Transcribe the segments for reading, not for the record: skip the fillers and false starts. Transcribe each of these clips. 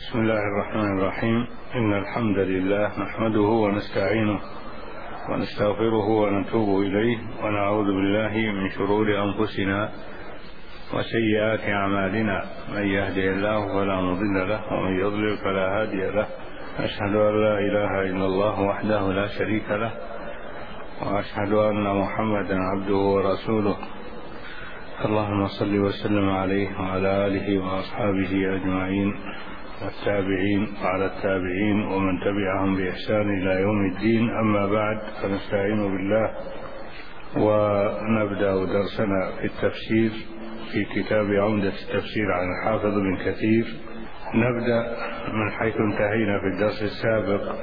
بسم الله الرحمن الرحيم. إن الحمد لله نحمده ونستعينه ونستغفره ونتوب إليه ونعوذ بالله من شرور أنفسنا وسيئات أعمالنا. من يهده الله فلا مضل له ومن يضلل فلا هادي له. أشهد أن لا إله إلا الله وحده لا شريك له وأشهد أن محمدا عبده ورسوله. اللهم صل وسلم عليه وعلى آله وأصحابه أجمعين والتابعين وعلى التابعين ومن تبعهم بإحسان إلى يوم الدين. أما بعد، فنستعين بالله ونبدأ درسنا في التفسير في كتاب عمدة التفسير عن الحافظ بن كثير. نبدأ من حيث انتهينا في الدرس السابق.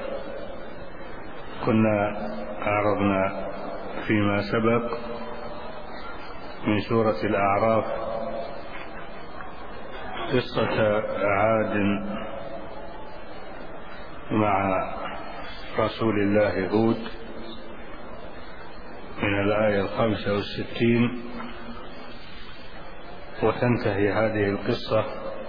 كنا عرضنا فيما سبق من سورة الأعراف قصة عاد مع رسول الله هود من الآية 65، وتنتهي هذه القصة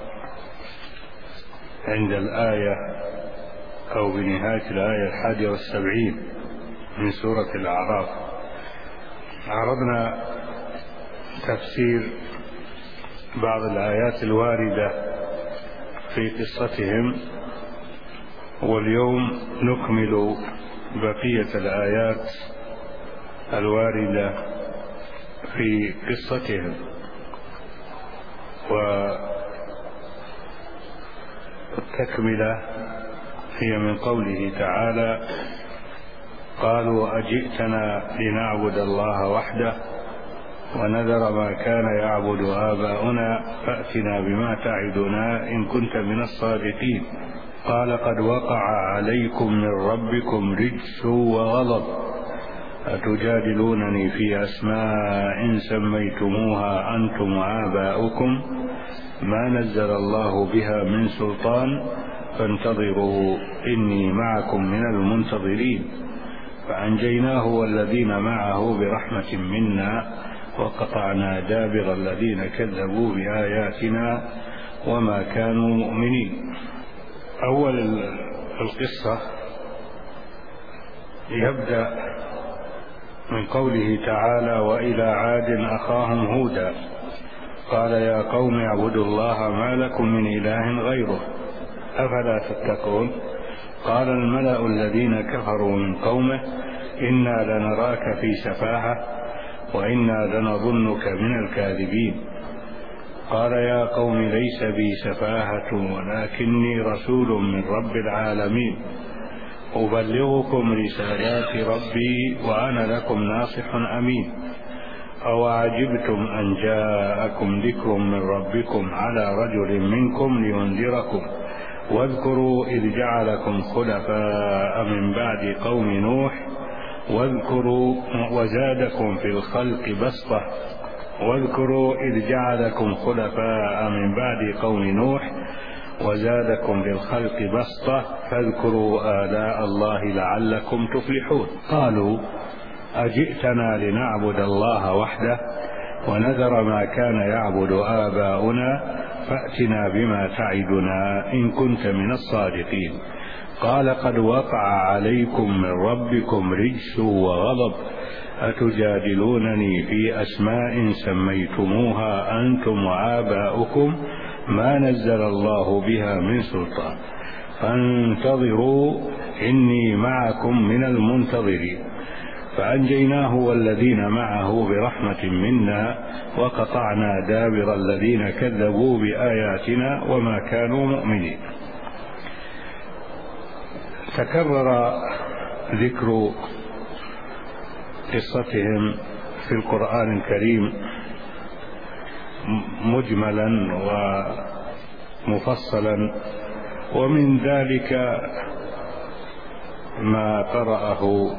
عند الآية أو بنهاية الآية 71 من سورة الأعراف. عرضنا تفسير بعض الآيات الواردة في قصتهم، واليوم نكمل بقية الآيات الواردة في قصتهم. والتكملة هي من قوله تعالى: قالوا أجئتنا لنعبد الله وحده ونذر ما كان يعبد آباؤنا فأتنا بما تعدنا إن كنت من الصادقين. قال قد وقع عليكم من ربكم رجس وغضب أتجادلونني في أسماء سميتموها أنتم وآباؤكم ما نزل الله بها من سلطان فانتظروا إني معكم من المنتظرين. فأنجيناه والذين معه برحمة منا وقطعنا دابر الذين كذبوا بآياتنا وما كانوا مؤمنين. أول القصة يبدأ من قوله تعالى: وإلى عاد أخاهم هودا قال يا قوم اعبدوا الله ما لكم من إله غيره أفلا تتقون. قال الملأ الذين كفروا من قومه إنا لنراك في سفاهة وإنا لنظنك من الكاذبين. قال يا قوم ليس بي سفاهة ولكني رسول من رب العالمين أبلغكم رسالات ربي وأنا لكم ناصح أمين. أوعجبتم أن جاءكم ذكر من ربكم على رجل منكم لينذركم واذكروا إذ جعلكم خلفاء من بعد قوم نوح واذكروا وزادكم في الخلق بسطة واذكروا إذ جعلكم خلفاء من بعد قوم نوح وزادكم في الخلق بسطة فاذكروا آلاء الله لعلكم تفلحون. قالوا أجئتنا لنعبد الله وحده ونذر ما كان يعبد آباؤنا فأتنا بما تعدنا إن كنت من الصادقين. قال قد وقع عليكم من ربكم رجس وغضب أتجادلونني في أسماء سميتموها أنتم وآباؤكم ما نزل الله بها من سلطان فانتظروا إني معكم من المنتظرين. فأنجيناه والذين معه برحمة منا وقطعنا دابر الذين كذبوا بآياتنا وما كانوا مؤمنين. تكرر ذكر قصتهم في القرآن الكريم مجملا ومفصلا، ومن ذلك ما قرأه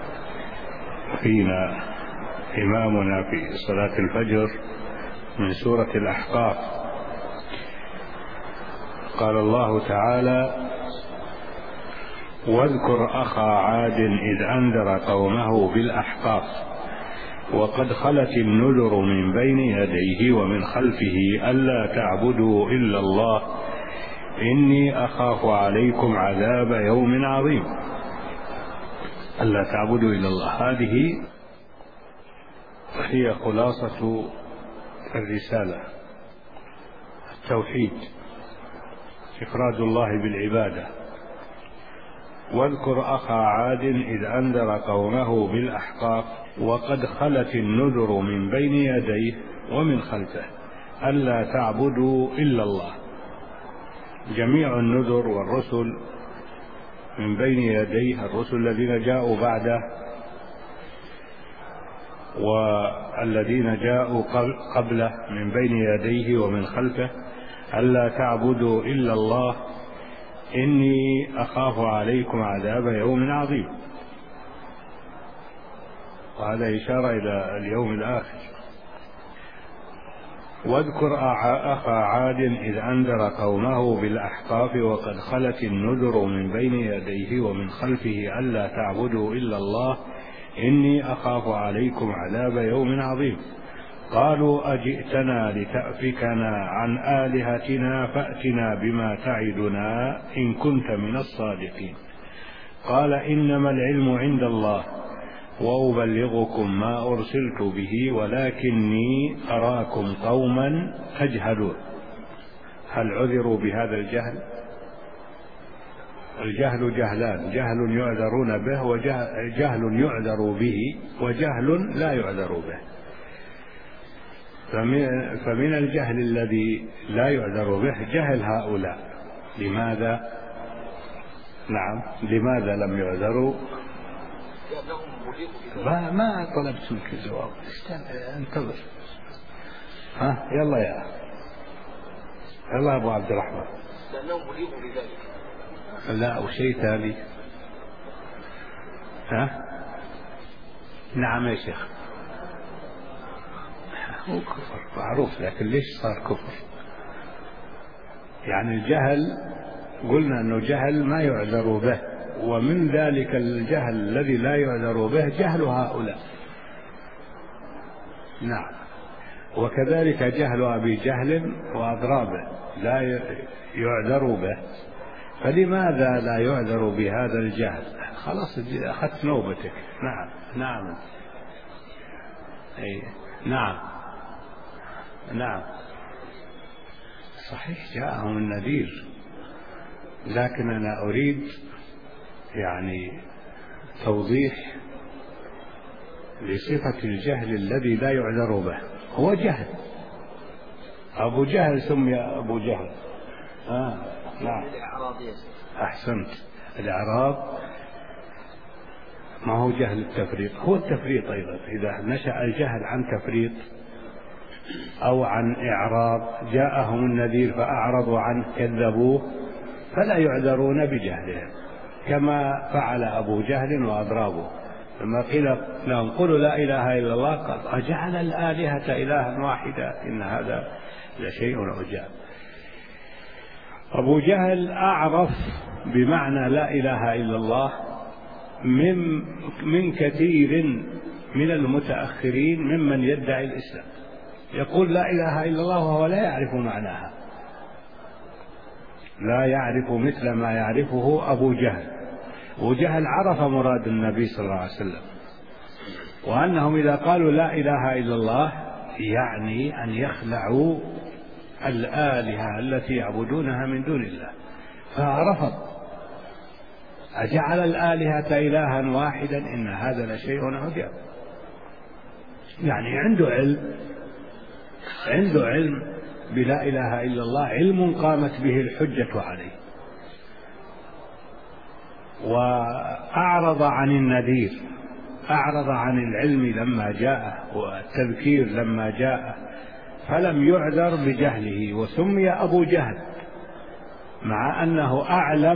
فينا إمامنا في صلاة الفجر من سورة الأحقاف. قال الله تعالى: واذكر أخا عاد إذ أنذر قومه بالأحقاف وقد خلت النذر من بين يديه ومن خلفه ألا تعبدوا إلا الله إني أخاف عليكم عذاب يوم عظيم ألا تعبدوا إلا الله. هذه هي خلاصة الرسالة: التوحيد، إفراد الله بالعبادة. واذكر أخا عاد إذ أنذر قومه بالأحقاف وقد خلت النذر من بين يديه ومن خلفه ألا تعبدوا إلا الله. جميع النذر والرسل من بين يديه، الرسل الذين جاءوا بعده والذين جاءوا قبله من بين يديه ومن خلفه ألا تعبدوا إلا الله إني أخاف عليكم عذاب يوم عظيم. وهذا إشارة إلى اليوم الآخر. واذكر أخا عاد إذ أنذر قومه بالأحقاف وقد خلت النذر من بين يديه ومن خلفه ألا تعبدوا إلا الله إني أخاف عليكم عذاب يوم عظيم. قالوا أجئتنا لتأفكنا عن آلهتنا فأتنا بما تعدنا إن كنت من الصادقين. قال إنما العلم عند الله وأبلغكم ما أرسلت به ولكني أراكم قوما تجهلون. هل عذروا بهذا الجهل؟ الجهل جهلان: جهل يعذرون به وجهل يعذر به وجهل لا يعذر به. فمن الجهل الذي لا يعذر به جهل هؤلاء. لماذا؟ نعم، لماذا لم يعذروا؟ ما طلبت منك الجواب، انتظر. يلا يلا أبو عبد الرحمن. لأنهم مليقوا بذلك. لا، وشيء ثاني. نعم يا شيخ، هو كفر معروف، لكن ليش صار كفر؟ يعني الجهل قلنا أنه جهل ما يعذر به، ومن ذلك الجهل الذي لا يعذر به جهل هؤلاء. نعم، وكذلك جهل أبي جهل وأضرابه لا يعذر به. فلماذا لا يعذر بهذا الجهل؟ خلاص أخذت نوبتك. نعم نعم صحيح، جاءهم النذير، لكن أنا أريد يعني توضيح لصفة الجهل الذي لا يعذر به. هو جهل، أبو جهل سمي أبو جهل. نعم، أحسنت. الإعراض ما هو جهل التفريط، هو التفريط أيضا. إذا نشأ الجهل عن تفريط أو عن إعراض، جاءهم النذير فأعرضوا عنه كذبوه، فلا يعذرون بجهلهم، كما فعل أبو جهل وأضرابه. لما قيل لهم قولوا لا إله إلا الله قال أجعل الآلهة إلها واحدا إن هذا لشيء عجاب. أبو جهل أعرف بمعنى لا إله إلا الله من كثير من المتأخرين ممن يدعي الإسلام. يقول لا إله إلا الله وهو لا يعرف معناها، لا يعرف مثل ما يعرفه أبو جهل. أبو جهل عرف مراد النبي صلى الله عليه وسلم، وأنهم إذا قالوا لا إله إلا الله يعني أن يخلعوا الآلهة التي يعبدونها من دون الله، فرفض. أجعل الآلهة إلها واحدا إن هذا لشيء عجاب. يعني عنده علم بلا إله إلا الله، علم قامت به الحجة عليه، وأعرض عن النذير، أعرض عن العلم لما جاء والتذكير لما جاء، فلم يعذر بجهله وسمي أبو جهل، مع أنه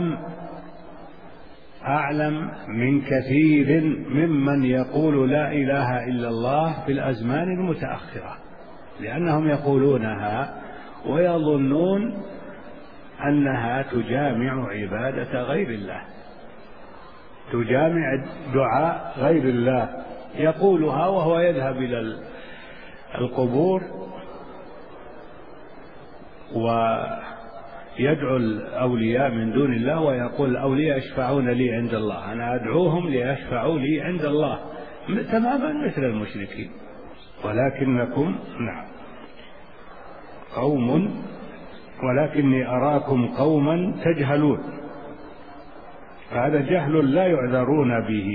أعلم من كثير ممن يقول لا إله إلا الله في الأزمان المتأخرة، لأنهم يقولونها ويظنون أنها تجامع عبادة غير الله، تجامع دعاء غير الله، يقولها وهو يذهب إلى القبور يدعو الأولياء من دون الله ويقول الأولياء يشفعون لي عند الله، أنا أدعوهم ليشفعوا لي عند الله، تماما مثل المشركين. ولكنكم قوم، ولكني أراكم قوما تجهلون. هذا جهل لا يعذرون به.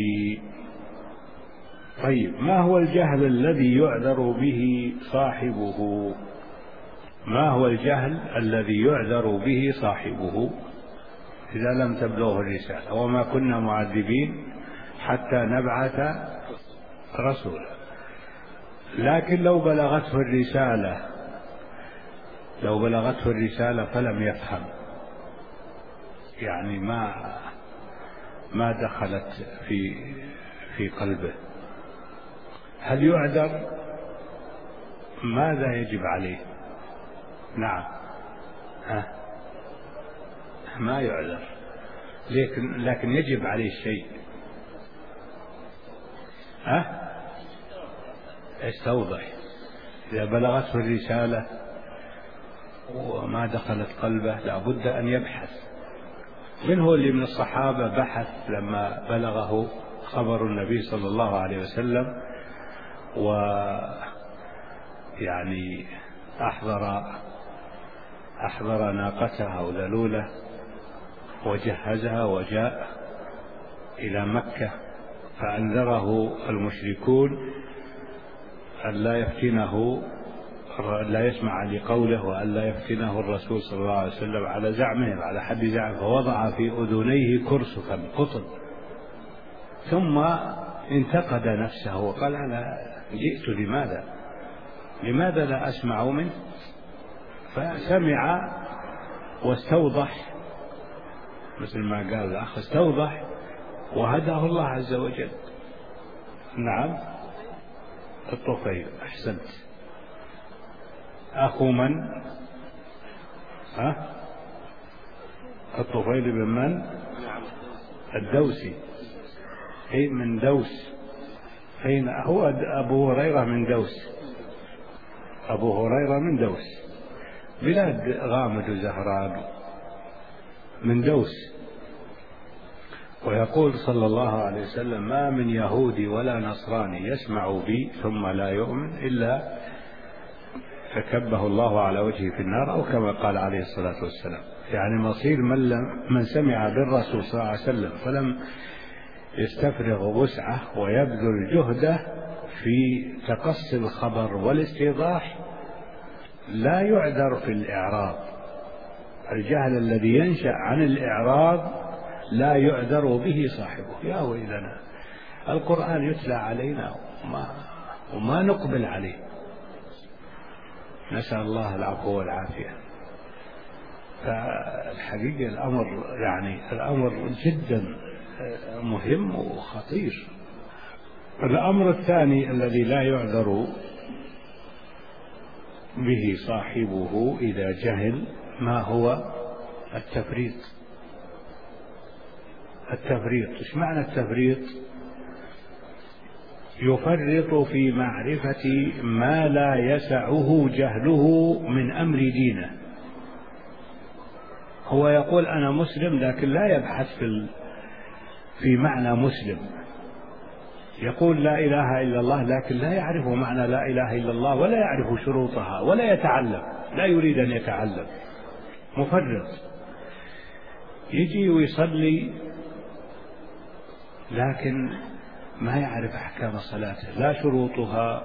طيب، ما هو الجهل الذي يعذر به صاحبه؟ ما هو الجهل الذي يعذر به صاحبه إذا لم تبلغه الرسالة؟ وما كنا معذبين حتى نبعث رسولا. لكن لو بلغته الرسالة فلم يفهم، يعني ما دخلت في قلبه، هل يعذر؟ ماذا يجب عليه؟ نعم، ما يعذر، لكن يجب عليه شيء. استوضح. إذا بلغته الرسالة وما دخلت قلبه لابد أن يبحث. من هو اللي من الصحابة بحث لما بلغه خبر النبي صلى الله عليه وسلم، ويعني أحضر ناقته أو ذلوله وجهزها وجاء إلى مكة، فأنذره المشركون أن لا يفتنه، لا يسمع لقوله، وأن لا يفتنه الرسول صلى الله عليه وسلم على زعمهم، على حد زعمه، فوضع في أذنيه كرسفا قطن، ثم انتقد نفسه وقال أنا جئت لماذا لا أسمع منه؟ فسمع واستوضح، مثل ما قال الأخ، استوضح وهداه الله عز وجل. نعم، الطفيل، أحسنت. أخو من؟ الطفيل بن من؟ الدوسي. أي من دوس. أين هو؟ أبو هريرة من دوس. أبو هريرة من دوس، بلاد غامد وزهران، من دوس. ويقول صلى الله عليه وسلم ما من يهودي ولا نصراني يسمع بي ثم لا يؤمن إلا فكبه الله على وجهه في النار، أو كما قال عليه الصلاة والسلام. يعني مصير من سمع بالرسول صلى الله عليه وسلم فلم يستفرغ وسعه ويبذل جهده في تقصي الخبر والاستيضاح لا يعذر في الإعراض. الجهل الذي ينشأ عن الإعراض لا يعذر به صاحبه. يا ويلنا، القرآن يتلى علينا وما نقبل عليه، نسأل الله العفو والعافية. فالحقيقة الأمر جدا مهم وخطير. الأمر الثاني الذي لا يعذر به صاحبه إذا جهل ما هو التفريط. إيش معنى التفريط؟ يفرط في معرفة ما لا يسعه جهله من أمر دينه. هو يقول أنا مسلم، لكن لا يبحث في معنى مسلم. يقول لا إله إلا الله، لكن لا يعرف معنى لا إله إلا الله، ولا يعرف شروطها، ولا يتعلم، لا يريد أن يتعلم. مفرط. يجي ويصلي لكن ما يعرف أحكام صلاته، لا شروطها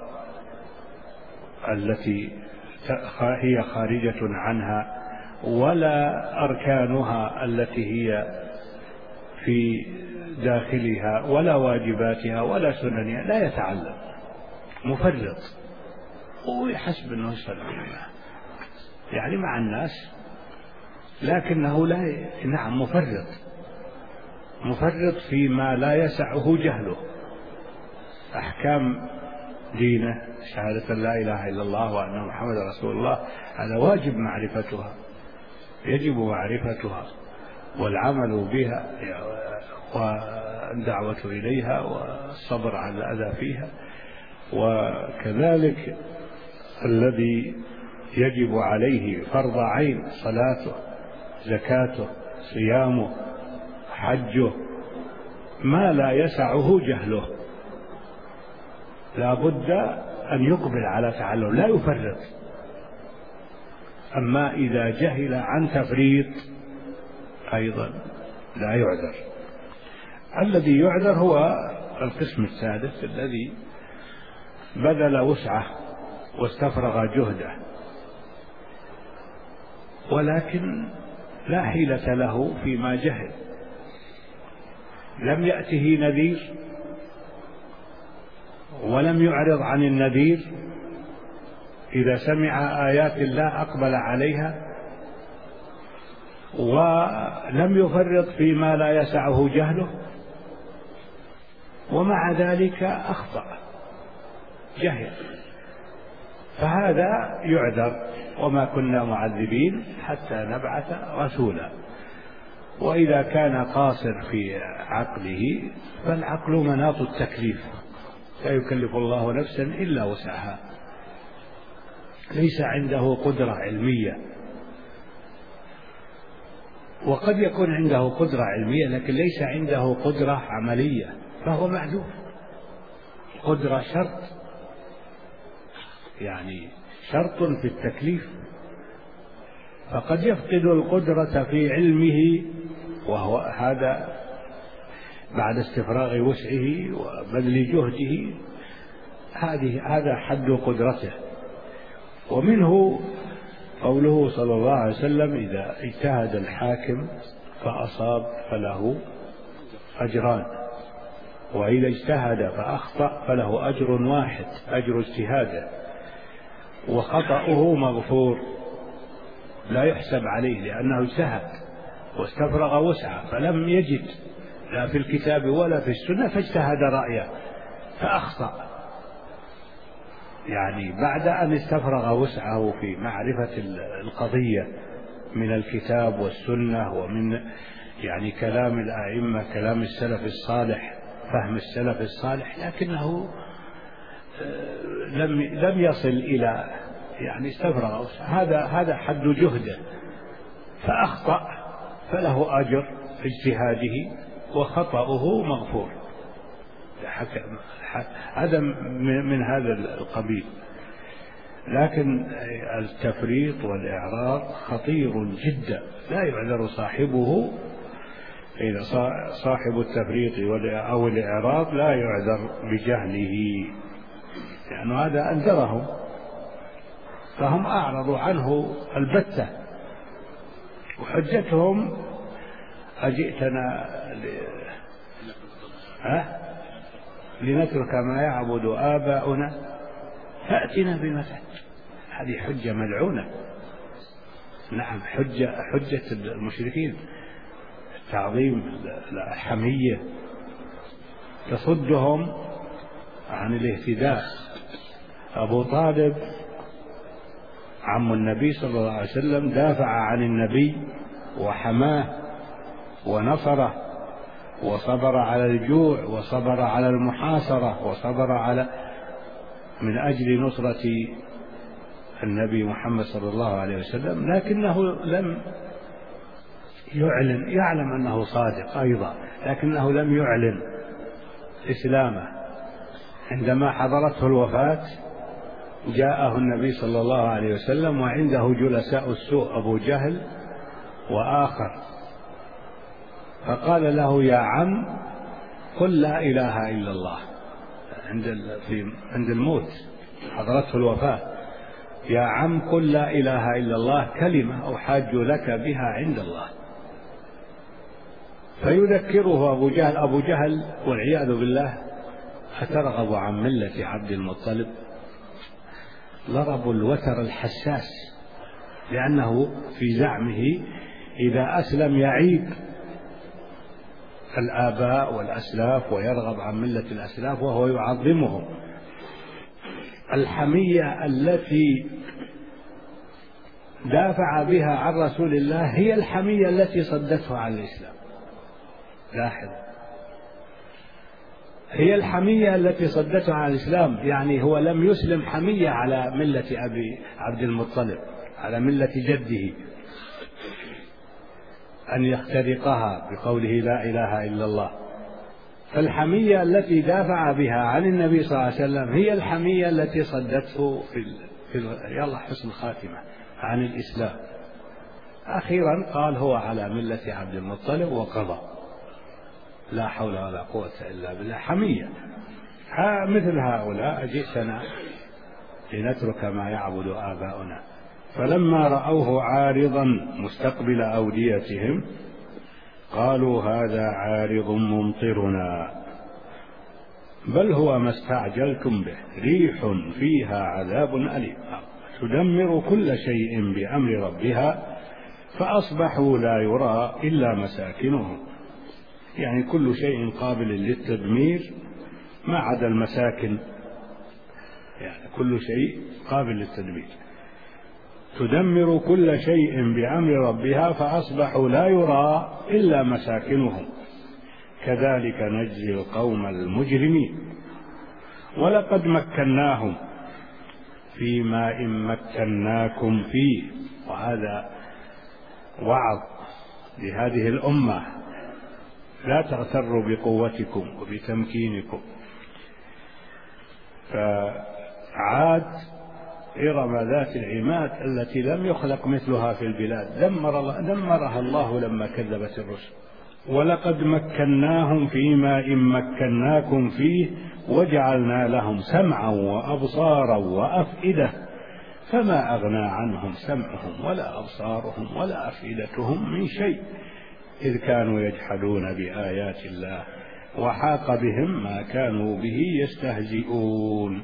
التي هي خارجة عنها، ولا أركانها التي هي في داخلها، ولا واجباتها، ولا سننها، لا يتعلم. مفرط. ويحسب أنه يصلي يعني مع الناس، لكنه مفرط فيما لا يسعه جهله. أحكام دينه، شهادة لا إله إلا الله وأن محمد رسول الله، هذا واجب معرفتها، يجب معرفتها والعمل بها والدعوة إليها والصبر على الأذى فيها. وكذلك الذي يجب عليه فرض عين صلاته زكاته، صيامه، حجه، ما لا يسعه جهله، لا بد أن يقبل على تعلم، لا يفرط. أما إذا جهل عن تفريط أيضا لا يعذر. الذي يعذر هو القسم السادس الذي بذل وسعه واستفرغ جهده ولكن لا حيلة له فيما جهل، لم يأته نذير ولم يعرض عن النذير، إذا سمع آيات الله أقبل عليها، ولم يفرط فيما لا يسعه جهله، ومع ذلك أخطأ جهل، فهذا يعذر. وما كنا معذبين حتى نبعث رسولا. وإذا كان قاصر في عقله فالعقل مناط التكليف، لا يكلف الله نفسا إلا وسعها، ليس عنده قدرة علمية. وقد يكون عنده قدرة علمية لكن ليس عنده قدرة عملية، فهو معذور. قدرة شرط، يعني شرط في التكليف، فقد يفقد القدرة في علمه، وهو هذا بعد استفراغ وسعه وبذل جهده، هذا حد قدرته. ومنه قوله صلى الله عليه وسلم: إذا اجتهد الحاكم فأصاب فله أجران، وإذا اجتهد فأخطأ فله أجر واحد، أجر اجتهاده، وخطأه مغفور لا يحسب عليه، لأنه اجتهد واستفرغ وسعه فلم يجد لا في الكتاب ولا في السنة، فاجتهد رأيه فأخطأ، يعني بعد أن استفرغ وسعه في معرفة القضية من الكتاب والسنة ومن يعني كلام الأئمة، كلام السلف الصالح، فهم السلف الصالح، لكنه لم يصل إلى يعني استفرغ وسعه، هذا حد جهده، فأخطأ فله أجر اجتهاده وخطأه مغفور. هذا من هذا القبيل. لكن التفريط والإعراض خطير جدا، لا يعذر صاحبه. إذا صاحب التفريط أو الإعراض لا يعذر بجهله، لأن هذا أنذرهم فهم أعرضوا عنه البتة، وحجتهم: أجئتنا لنترك ما يعبد آباؤنا فأتنا بما تعد. هذه حجة ملعونة. نعم، حجة المشركين، تعظيم الحمية تصدهم عن الاهتداء. أبو طالب عم النبي صلى الله عليه وسلم دافع عن النبي وحماه ونصره، وصبر على الجوع، وصبر على المحاصرة، وصبر من أجل نصرة النبي محمد صلى الله عليه وسلم، لكنه لم يعلن، يعلم أنه صادق أيضا، لكنه لم يعلن إسلامه. عندما حضرته الوفاة جاءه النبي صلى الله عليه وسلم وعنده جلساء السوء أبو جهل وآخر، فقال له: يا عم قل لا إله إلا الله. عند الموت حضرته الوفاة: يا عم قل لا إله إلا الله، كلمة أحاج لك بها عند الله. فيذكره أبو جهل والعياذ بالله: أترغب عن ملة عبد المطلب؟ ضرب الوتر الحساس، لأنه في زعمه إذا أسلم يعيب الآباء والأسلاف ويرغب عن ملة الأسلاف، وهو يعظمهم. الحمية التي دافع بها عن رسول الله هي الحمية التي صدته عن الإسلام. لاحظ، هي الحمية التي صدته عن الإسلام، يعني هو لم يسلم حمية على ملة أبي عبد المطلب، على ملة جده، أن يخترقها بقوله لا إله إلا الله. فالحمية التي دافع بها عن النبي صلى الله عليه وسلم هي الحمية التي صدته يلا حسن خاتمة عن الإسلام. أخيرا قال هو على ملة عبد المطلب وقضى، لا حول ولا قوة إلا بالله. حمية مثل هؤلاء جئتنا لنترك ما يعبد آباؤنا. فلما رأوه عارضا مستقبل أوديتهم قالوا هذا عارض ممطرنا بل هو ما استعجلتم به ريح فيها عذاب أليم تدمر كل شيء بأمر ربها فأصبحوا لا يرى إلا مساكنهم. يعني كل شيء قابل للتدمير ما عدا المساكن، يعني كل شيء قابل للتدمير. تدمر كل شيء بأمر ربها فأصبحوا لا يرى إلا مساكنهم كذلك نجزي القوم المجرمين. ولقد مكناهم في ماء مكناكم فيه، وهذا وعظ لهذه الأمة لا تغتروا بقوتكم وبتمكينكم. فعاد إرم ذات العماد التي لم يخلق مثلها في البلاد دمرها الله لما كذبت الرسل. ولقد مكناهم في ماء مكناكم فيه وجعلنا لهم سمعا وأبصارا وأفئدة فما أغنى عنهم سمعهم ولا أبصارهم ولا أفئدتهم من شيء إذ كانوا يجحدون بآيات الله وحاق بهم ما كانوا به يستهزئون.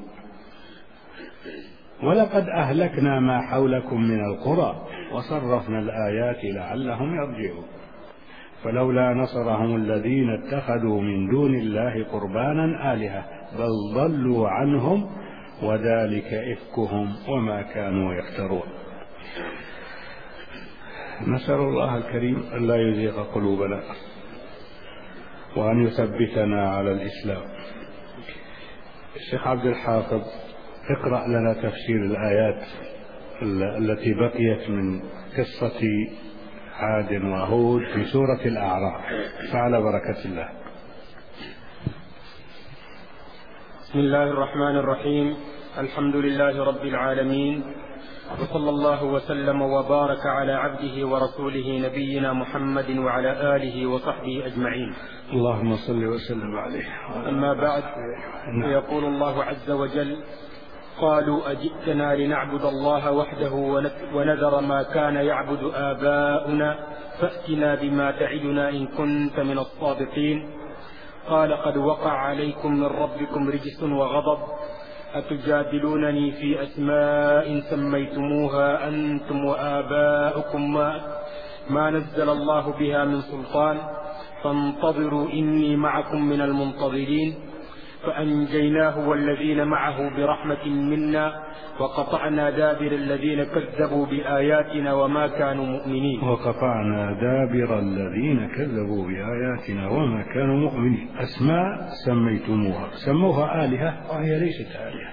ولقد أهلكنا ما حولكم من القرى وصرفنا الآيات لعلهم يرجعون فلولا نصرهم الذين اتخذوا من دون الله قربانا آلهة بل ضلوا عنهم وذلك إفكهم وما كانوا يفترون. نسأل الله الكريم أن لا يزيغ قلوبنا وأن يثبتنا على الإسلام. الشيخ عبد الحافظ اقرأ لنا تفسير الآيات التي بقيت من قصة عاد وهود في سورة الأعراف فعلى بركة الله. بسم الله الرحمن الرحيم. الحمد لله رب العالمين، وصلى الله وسلم وبارك على عبده ورسوله نبينا محمد وعلى آله وصحبه أجمعين. اللهم صل وسلم عليه. أما بعد، يقول الله عز وجل: قالوا أجئتنا لنعبد الله وحده ونذر ما كان يعبد آباؤنا فأتنا بما تعدنا إن كنت من الصادقين. قال قد وقع عليكم من ربكم رجس وغضب أتجادلونني في أسماء سميتموها أنتم وآباؤكم ما نزل الله بها من سلطان فانتظروا إني معكم من المنتظرين. فأنجيناه والذين معه برحمة منا وقطعنا دابر الذين كذبوا بآياتنا وما كانوا مؤمنين. وقطعنا دابر الذين كذبوا بآياتنا وما كانوا مؤمنين. أسماء سموها آلهة وهي ليست آلهة،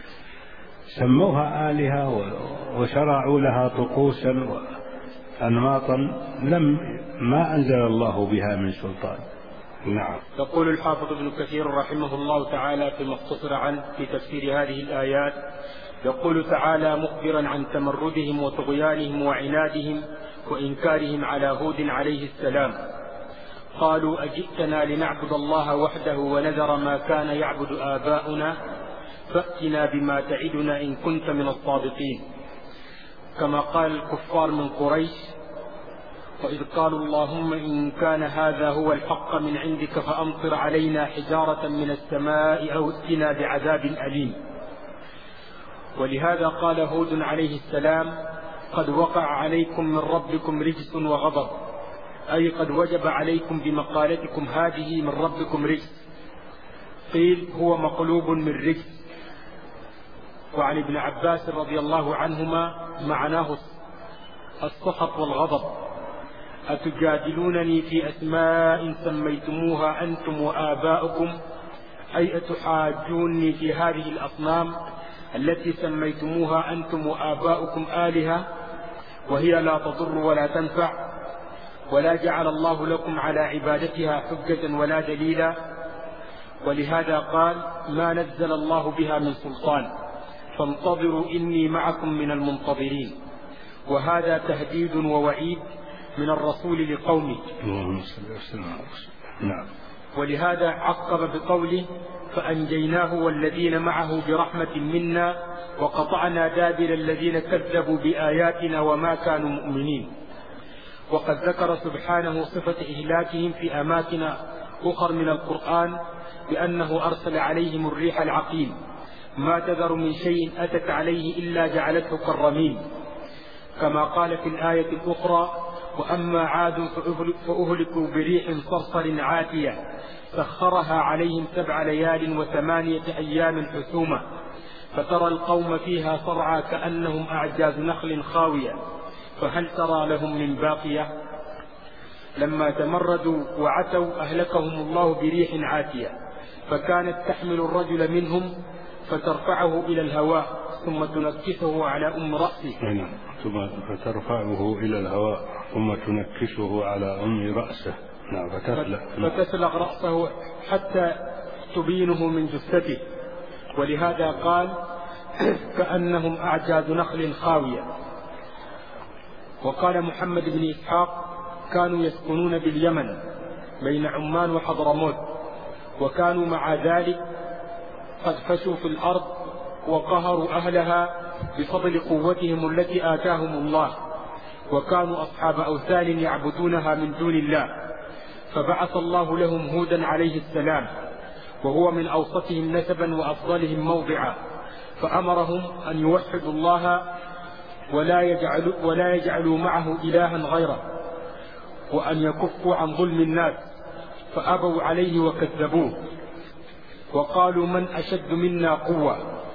سموها آلهة وشرعوا لها طقوسا وأنماطا ما أنزل الله بها من سلطان. نعم. يقول الحافظ ابن كثير رحمه الله تعالى في مختصر عنه في تفسير هذه الآيات، يقول تعالى مخبرا عن تمردهم وطغيانهم وعنادهم وإنكارهم على هود عليه السلام: قالوا أجئتنا لنعبد الله وحده ونذر ما كان يعبد آباؤنا فأتنا بما تعدنا إن كنت من الصادقين. كما قال الكفار من قريش: وإذ قالوا اللهم إن كان هذا هو الحق من عندك فأمطر علينا حجارة من السماء أو ائتنا بعذاب أليم. ولهذا قال هود عليه السلام: قد وقع عليكم من ربكم رجس وغضب، أي قد وجب عليكم بمقالتكم هذه من ربكم رجس. قيل هو مقلوب من رجس. وعن ابن عباس رضي الله عنهما معناه السخط والغضب: أتجادلونني في أسماء سميتموها أنتم وآباؤكم، أي أتحاجوني في هذه الأصنام التي سميتموها أنتم وآباؤكم آلهة وهي لا تضر ولا تنفع. ولا جعل الله لكم على عبادتها حجة ولا دليلا. ولهذا قال: ما نزل الله بها من سلطان فانتظروا إني معكم من المنتظرين. وهذا تهديد ووعيد من الرسول لقومه. نعم. ولهذا عقب بقوله: فأنجيناه والذين معه برحمة منا وقطعنا دابر الذين كذبوا بآياتنا وما كانوا مؤمنين. وقد ذكر سبحانه صفة إهلاكهم في أماكن أخر من القرآن بأنه أرسل عليهم الريح العقيم ما تذر من شيء أتت عليه إلا جعلته كالرميم، كما قال في الآية الأخرى: وأما عاد فأهلكوا بريح صرصر عاتية سخرها عليهم 7 ليال و8 أيام حسوما فترى القوم فيها صرعى كأنهم أعجاز نخل خاوية فهل ترى لهم من باقية. لما تمردوا وعتوا أهلكهم الله بريح عاتية فكانت تحمل الرجل منهم فترفعه إلى الهواء ثم تنكسه على أم رأسه. فترفعه إلى الهواء ثم تنكسه على أم رأسه. نعم. فتسلق رأسه حتى تبينه من جثته. ولهذا قال: كأنهم أعجاز نخل خاوية. وقال محمد بن إسحاق: كانوا يسكنون باليمن بين عمان وحضرموت، وكانوا مع ذلك قد فشوا في الأرض وقهروا أهلها بفضل قوتهم التي آتاهم الله، وكانوا أصحاب أوثان يعبدونها من دون الله، فبعث الله لهم هودا عليه السلام وهو من أوسطهم نسبا وأفضلهم موضعا، فأمرهم أن يوحدوا الله ولا يجعلوا معه إلها غيره، وأن يكفوا عن ظلم الناس، فأبوا عليه وكذبوه وقالوا: من أشد منا قوة،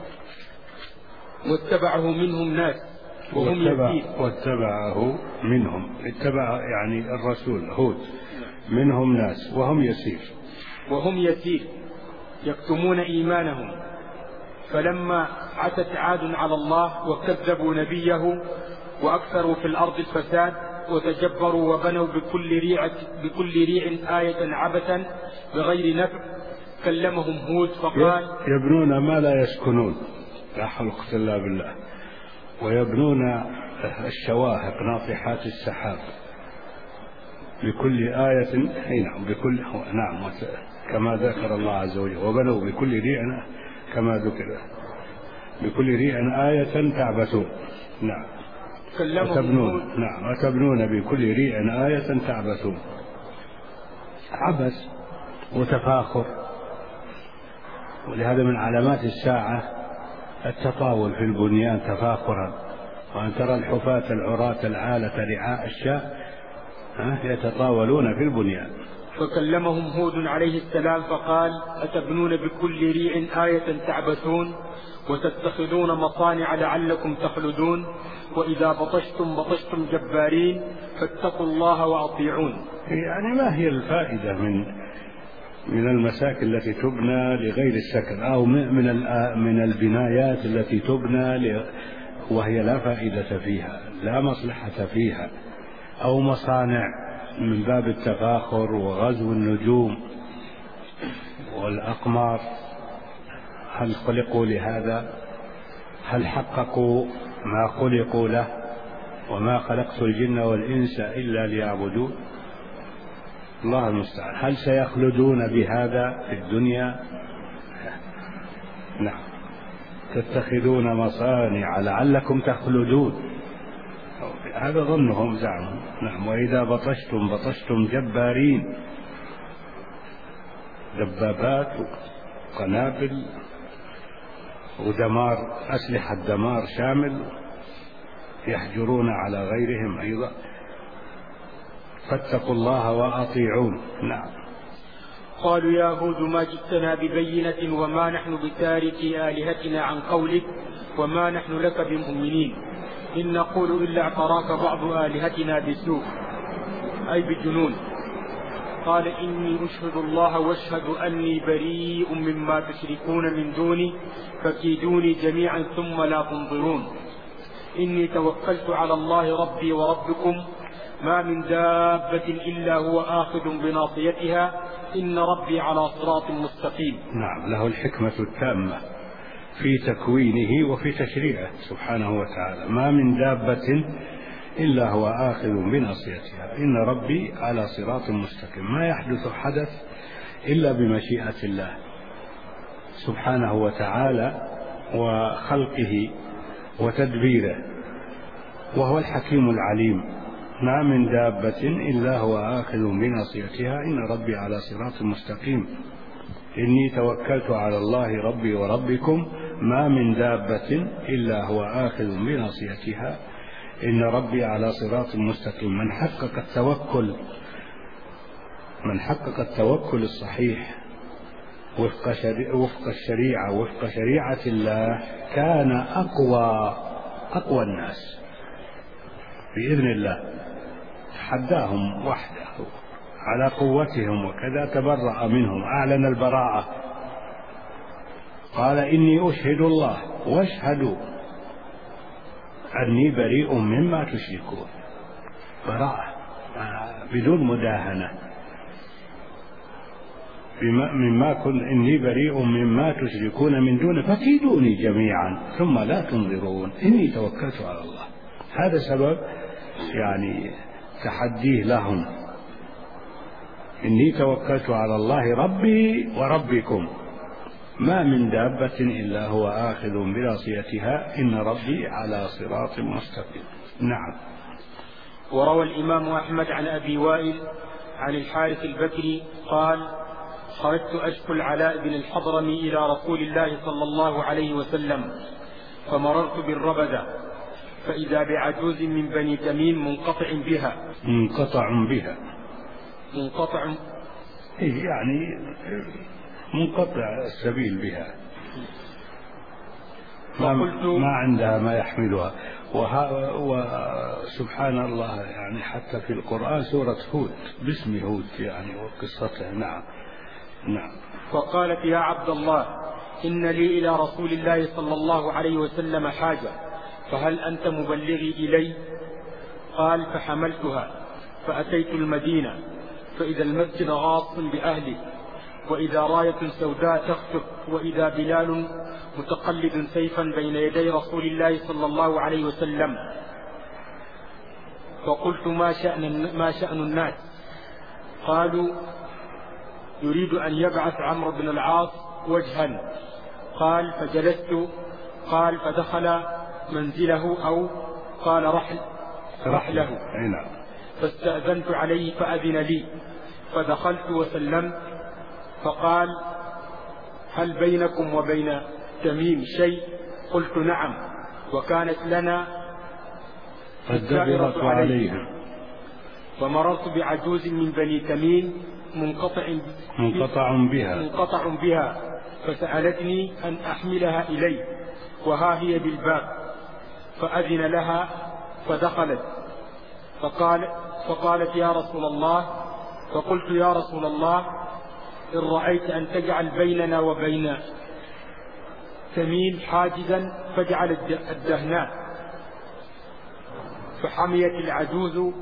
واتبعه منهم ناس وهم يسير. واتبعه منهم، اتبع يعني الرسول هود، منهم ناس وهم يسير يكتمون إيمانهم. فلما عتت عاد على الله وكذبوا نبيه وأكثروا في الأرض الفساد وتجبروا وبنوا بكل ريع آية عبثا بغير نفع كلمهم هود فقال: يبنون ما لا يسكنون، لا حول ولا قوة إلا بالله، ويبنون الشواهق ناطحات السحاب بكل آية. نعم كما ذكر الله عز وجل: وبنوا بكل ريع، كما ذكر بكل ريع آية تعبثون. نعم. وتبنون بكل ريع آية تعبثون. عبث وتفاخر. ولهذا من علامات الساعة التطاول في البنيان تفاخرا، وأن ترى الحفاة العراة العالة رعاء الشاء يتطاولون في البنيان. فكلمهم هود عليه السلام فقال: أتبنون بكل ريع آية تعبثون وتتخذون مصانع لعلكم تخلدون وإذا بطشتم جبارين فاتقوا الله وأطيعون. يعني ما هي الفائدة من المساكن التي تبنى لغير السكن، أو من البنايات التي تبنى وهي لا فائدة فيها، لا مصلحة فيها، أو مصانع من باب التفاخر وغزو النجوم والأقمار؟ هل خلقوا لهذا؟ هل حققوا ما خلقوا له؟ وما خلقت الجن والإنس إلا ليعبدون. الله المستعان. هل سيخلدون بهذا في الدنيا؟ نعم. تتخذون مصانع لعلكم تخلدون، هذا ظنهم زعمهم. نعم. وإذا بطشتم جبارين، دبابات وقنابل ودمار، أسلحة دمار شامل، يحجرون على غيرهم أيضا. فاتقوا الله وأطيعون. نعم. قالوا: يا هود ما جئتنا ببينة وما نحن بتاركي آلهتنا عن قولك وما نحن لك بمؤمنين، إن نقول إلا اعتراك بعض آلهتنا بسوء أي بجنون. قال: إني أشهد الله واشهد أني بريء مما تشركون من دوني فكيدوني جميعا ثم لا تنظرون. إني توكلت على الله ربي وربكم ما من دابة إلا هو آخذ بناصيتها إن ربي على صراط مستقيم. نعم، له الحكمة التامة في تكوينه وفي تشريعه سبحانه وتعالى. ما من دابة إلا هو آخذ بناصيتها إن ربي على صراط مستقيم. ما يحدث حدث إلا بمشيئة الله سبحانه وتعالى وخلقه وتدبيره، وهو الحكيم العليم. ما من دابة إلا هو آخذ بناصيتها إن ربي على صراط مستقيم. إني توكلت على الله ربي وربكم ما من دابة إلا هو آخذ بناصيتها إن ربي على صراط مستقيم. من حقق التوكل الصحيح وفق الشريعة وفق شريعة الله كان أقوى الناس بإذن الله. تحداهم وحده على قوتهم وكذا، تبرأ منهم، أعلن البراءة، قال إني أشهد الله واشهدوا أني بريء مما تشركون. براءة بدون مداهنة. إني بريء مما تشركون من دونه فكيدوني جميعا ثم لا تنظرون إني توكلت على الله. هذا سبب يعني تحديه لهم. إني توكلت على الله ربي وربكم ما من دابة إلا هو آخذ بناصيتها إن ربي على صراط مستقيم. نعم. وروى الإمام أحمد عن أبي وائل عن الحارث البكري قال: خرجت أشكو العلاء بن الحضرمي إلى رسول الله صلى الله عليه وسلم، فمررت بالربذة فإذا بعجوز من بني تميم منقطع يعني منقطع السبيل بها، ما عندها ما يحملها. وسبحان الله يعني حتى في القرآن سورة هود باسم هود يعني وقصته. نعم. فقالت: يا عبد الله، إن لي إلى رسول الله صلى الله عليه وسلم حاجة، فهل أنت مبلغي إلي؟ قال: فحملتها فأتيت المدينة فإذا المسجد غاص بأهله، وإذا راية سوداء تخطف، وإذا بلال متقلد سيفا بين يدي رسول الله صلى الله عليه وسلم. فقلت: ما شأن الناس؟ قالوا: يريد أن يبعث عمرو بن العاص وجها. قال: فجلست. قال: فدخل منزله أو قال رحله. فاستأذنت عليه فأذن لي، فدخلت وسلمت، فقال: هل بينكم وبين تميم شيء؟ قلت: نعم، وكانت لنا الدابرة عليهم. فمررت بعجوز من بني تميم منقطع بها، فسألتني أن أحملها إلي وها هي بالباب، فأذن لها فدخلت، فقالت: يا رسول الله. فقلت: يا رسول الله، إن رأيت أن تجعل بيننا وبين تميم حاجزا فاجعل الدهناء. فحميت العجوز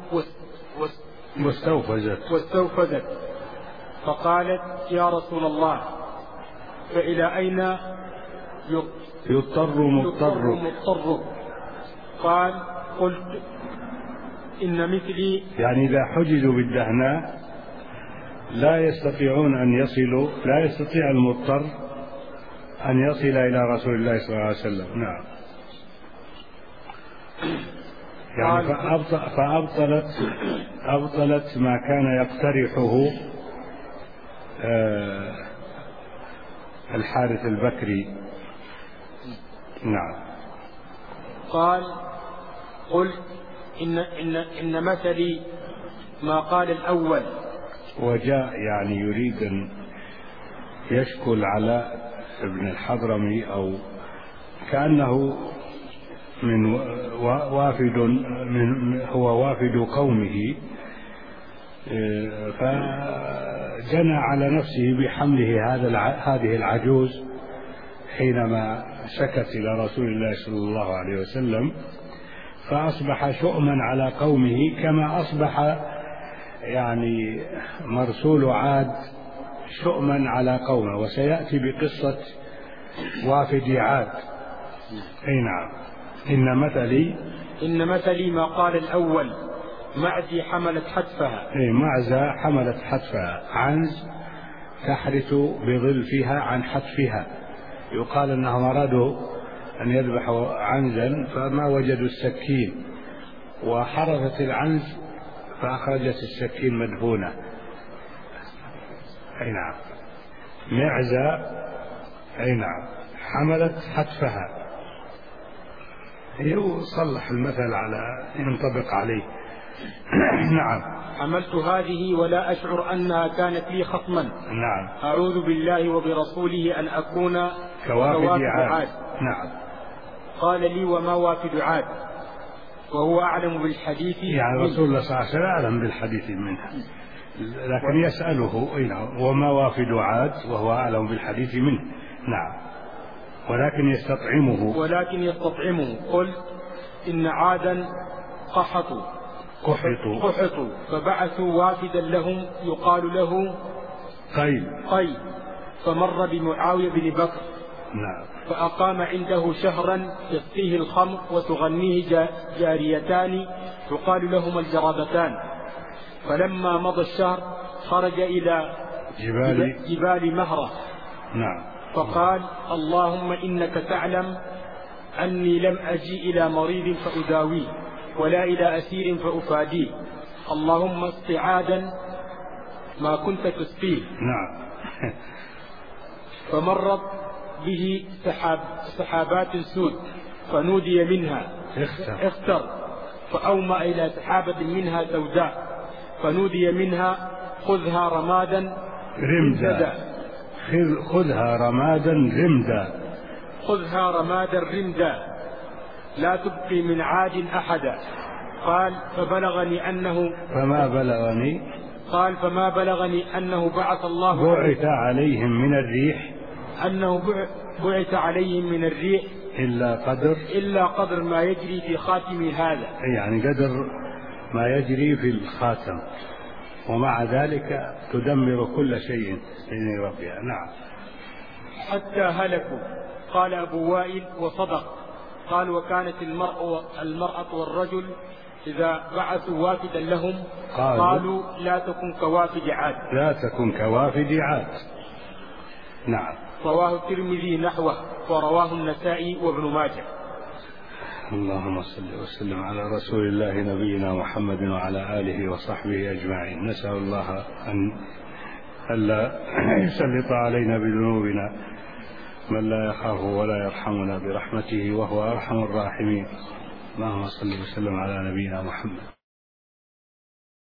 واستوفزت. فقالت: يا رسول الله، فإلى أين يضطر مضطر؟ قال: قلت: إن مثلي، يعني إذا حجزوا بالدهناء لا يستطيعون أن يصلوا، لا يستطيع المضطر أن يصل إلى رسول الله صلى الله عليه وسلم. نعم. يعني فأبطلت ما كان يقترحه الحارث البكري. نعم. قال: قلت: إن مثلي ما قال الأول. وجاء يعني يريد أن يشكو العلاء بن الحضرمي أو كأنه هو وافد قومه، فجنى على نفسه بحمله هذه العجوز حينما شكت إلى رسول الله صلى الله عليه وسلم، فأصبح شؤما على قومه كما أصبح يعني مرسول عاد شؤما على قومه. وسيأتي بقصة وافد عاد. أي نعم. إن مثلي ما قال الأول معزي حملت حتفها. أي معزة حملت حتفها. عنز تحرث بظلفها عن حتفها. يقال أنهم أرادوا أن يذبحوا عنزا فما وجدوا السكين، وحرثت العنز فأخرجت السكين مدفونة. أي نعم. معزة أي نعم حملت حتفها. يصلح المثل على ينطبق عليه. نعم. حملت هذه ولا أشعر أنها كانت لي خصما. نعم. أعوذ بالله وبرسوله أن أكون كوافد عاد. نعم. قال لي وما وافد عاد وهو أعلم بالحديث، يعني رسول الله صلى الله عليه وسلم أعلم بالحديث منها، لكن يسأله وما وافد عاد وهو أعلم بالحديث منه. نعم. ولكن يستطعمه. قل إن عادا قحطوا فبعثوا وافدا لهم يقال له قيل فمر بمعاوية بن بكر. نعم. فأقام عنده شهرا يسقيه الخمر وتغنيه جاريتان يقال لهما الجرابتان. فلما مضى الشهر خرج إلى جبال مهرة. نعم. فقال اللهم إنك تعلم أني لم أجي إلى مريض فأداويه ولا إلى أسير فأفاديه، اللهم اسق عادا ما كنت تسقيه. نعم. فمرت به سحابات سود فنودي منها اختر، فأومأ إلى سحابة منها سوداء فنودي منها خذها رمادا رمدا لا تبقي من عاد أحدا. قال فما بلغني أنه بعث الله بعث عليهم من الريح إلا قدر ما يجري في خاتمي هذا، يعني قدر ما يجري في الخاتم، ومع ذلك تدمر كل شيء بإذن ربها. نعم. حتى هلكوا. قال أبو وائل وصدق. قال وكانت المرأة والرجل إذا بعثوا وافدا لهم قالوا لا تكن كوافد عاد. نعم. رواه الترمذي نحوه ورواه النسائي وابن ماجه. اللهم صل وسلم على رسول الله نبينا محمد وعلى آله وصحبه أجمعين. نسأل الله أن ألا يسلط علينا بذنوبنا من لا يخافه ولا يرحمنا برحمته وهو أرحم الراحمين. اللهم صل وسلم على نبينا محمد.